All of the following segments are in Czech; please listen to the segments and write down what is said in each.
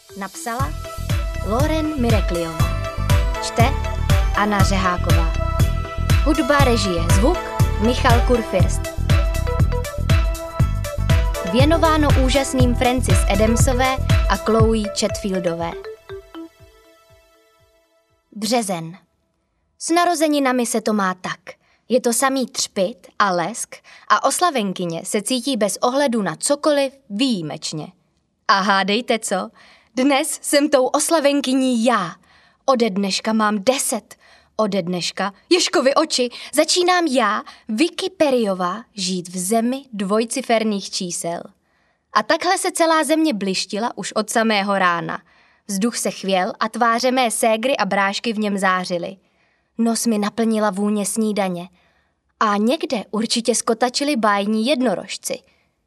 Napsala Lauren Mirekliová. Čte Anna Řeháková. Hudba, režie, zvuk Michal Kurfürst. Věnováno úžasným Frances Adamsové a Chloe Chatfieldové. Březen. S narozeninami se to má tak. Je to samý třpyt a lesk a oslavenkyně se cítí bez ohledu na cokoliv výjimečně. A hádejte co? Dnes jsem tou oslavenkyní já. Ode dneška mám 10. Ode dneška, Ježkovi oči, začínám já, Vicky Perryová, žít v zemi dvojciferných čísel. A takhle se celá země blištila už od samého rána. Vzduch se chvěl a tváře mé ségry a brášky v něm zářily. Nos mi naplnila vůně snídaně. A někde určitě skotačili bájní jednorožci.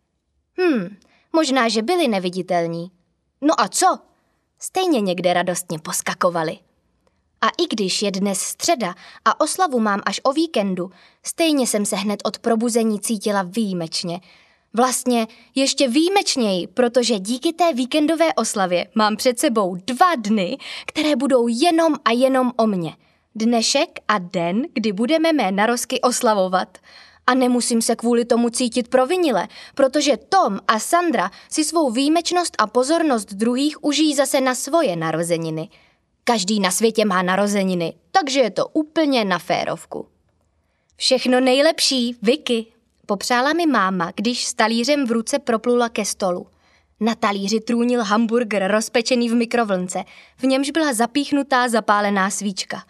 Možná, že byli neviditelní. No a co? Stejně někde radostně poskakovali. A i když je dnes středa a oslavu mám až o víkendu, stejně jsem se hned od probuzení cítila výjimečně. Vlastně ještě výjimečněji, protože díky té víkendové oslavě mám před sebou 2 dny, které budou jenom a jenom o mně. Dnešek a den, kdy budeme mé narozky oslavovat. A nemusím se kvůli tomu cítit provinile, protože Tom a Sandra si svou výjimečnost a pozornost druhých užijí zase na svoje narozeniny. Každý na světě má narozeniny, takže je to úplně na férovku. Všechno nejlepší, Vicky, popřála mi máma, když s talířem v ruce proplula ke stolu. Na talíři trůnil hamburger rozpečený v mikrovlnce, v němž byla zapíchnutá zapálená svíčka.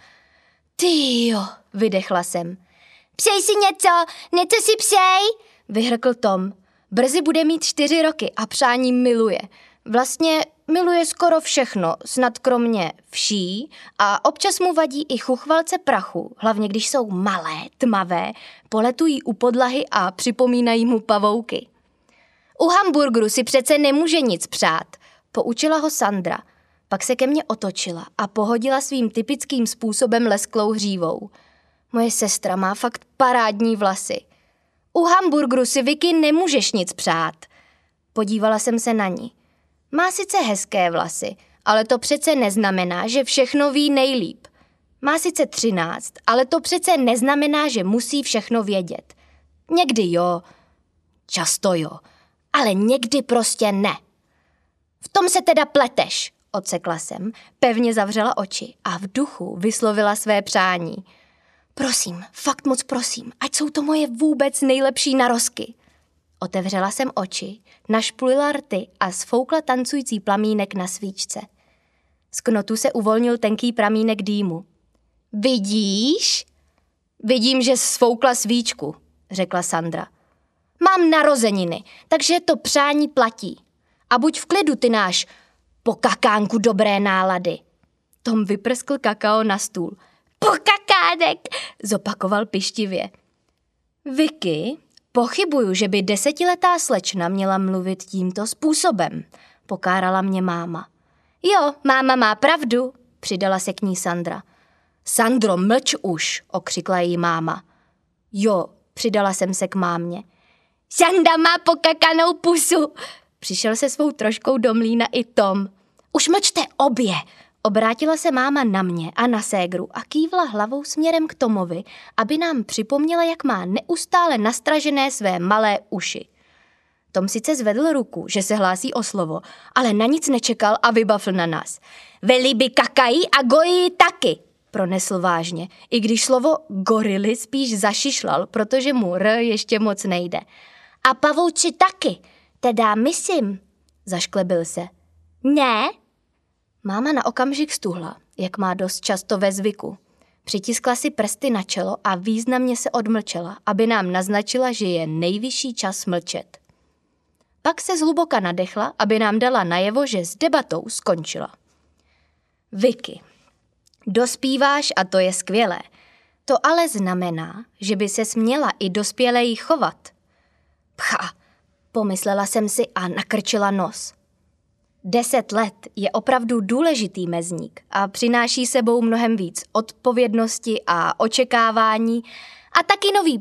Tyjo, vydechla jsem. Přej si něco si přej, vyhrkl Tom. Brzy bude mít 4 roky a přání miluje. Vlastně miluje skoro všechno, snad kromě vší a občas mu vadí i chuchvalce prachu, hlavně když jsou malé, tmavé, poletují u podlahy a připomínají mu pavouky. U hamburgeru si přece nemůže nic přát, poučila ho Sandra. Pak se ke mně otočila a pohodila svým typickým způsobem lesklou hřívou. Moje sestra má fakt parádní vlasy. U hamburgeru si, Vicky, nemůžeš nic přát. Podívala jsem se na ní. Má sice hezké vlasy, ale to přece neznamená, že všechno ví nejlíp. Má sice 13, ale to přece neznamená, že musí všechno vědět. Někdy jo, často jo, ale někdy prostě ne. V tom se teda pleteš, odsekla jsem, pevně zavřela oči a v duchu vyslovila své přání. Prosím, fakt moc prosím, ať jsou to moje vůbec nejlepší narozky. Otevřela jsem oči, našpulila rty a sfoukla tancující plamínek na svíčce. Z knotu se uvolnil tenký pramínek dýmu. Vidíš? Vidím, že sfoukla svíčku, řekla Sandra. Mám narozeniny, takže to přání platí. A buď v klidu, ty náš pokakánku dobré nálady. Tom vyprskl kakao na stůl. Pokakánek, zopakoval pyštivě. Vicky, pochybuju, že by 10letá slečna měla mluvit tímto způsobem, pokárala mě máma. Jo, máma má pravdu, přidala se k ní Sandra. Sandro, mlč už, okřikla jí máma. Jo, přidala jsem se k mámě. Sanda má pokakanou pusu, přišel se svou troškou do mlýna i Tom. Už mlčte obě, obrátila se máma na mě a na ségru a kývla hlavou směrem k Tomovi, aby nám připomněla, jak má neustále nastražené své malé uši. Tom sice zvedl ruku, že se hlásí o slovo, ale na nic nečekal a vybafl na nás. Veliby kakají a gojí taky, pronesl vážně, i když slovo gorily spíš zašišlal, protože mu ještě moc nejde. A pavouči taky, teda myslím, zašklebil se. Ne? Máma na okamžik stuhla, jak má dost často ve zvyku. Přitiskla si prsty na čelo a významně se odmlčela, aby nám naznačila, že je nejvyšší čas mlčet. Pak se zhluboka nadechla, aby nám dala najevo, že s debatou skončila. Vicky, dospíváš a to je skvělé. To ale znamená, že by ses měla i dospěleji chovat. Pcha, pomyslela jsem si a nakrčila nos. 10 let je opravdu důležitý mezník a přináší sebou mnohem víc odpovědnosti a očekávání a taky nový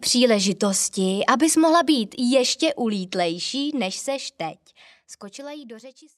příležitosti, abys mohla být ještě ulítlejší, než seš teď. Skočila jí do řeči